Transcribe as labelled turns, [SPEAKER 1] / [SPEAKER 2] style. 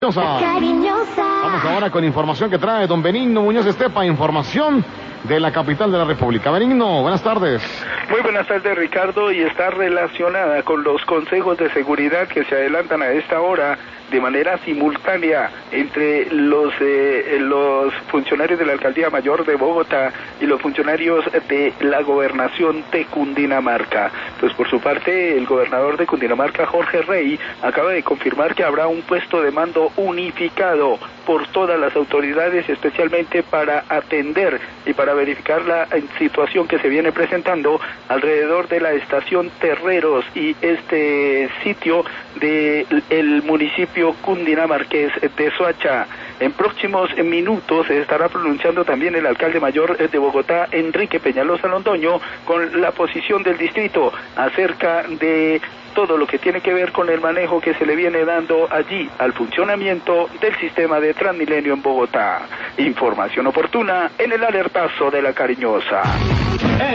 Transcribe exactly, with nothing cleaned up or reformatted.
[SPEAKER 1] Cariñosa. Vamos ahora con información que trae don Benigno Muñoz Estepa, información de la capital de la República. Benigno, buenas tardes.
[SPEAKER 2] Muy buenas tardes, Ricardo, y está relacionada con los consejos de seguridad que se adelantan a esta hora de manera simultánea entre los eh, los funcionarios de la Alcaldía Mayor de Bogotá y los funcionarios de la Gobernación de Cundinamarca. Pues por su parte, el gobernador de Cundinamarca, Jorge Rey, acaba de confirmar que habrá un puesto de mando unificado por todas las autoridades, especialmente para atender y para verificar la situación que se viene presentando alrededor de la estación Terreros y este sitio del municipio cundinamarqués de Soacha. En próximos minutos se estará pronunciando también el alcalde mayor de Bogotá, Enrique Peñalosa Londoño, con la posición del distrito acerca de todo lo que tiene que ver con el manejo que se le viene dando allí al funcionamiento del sistema de Transmilenio en Bogotá. Información oportuna en el alertazo de la Cariñosa.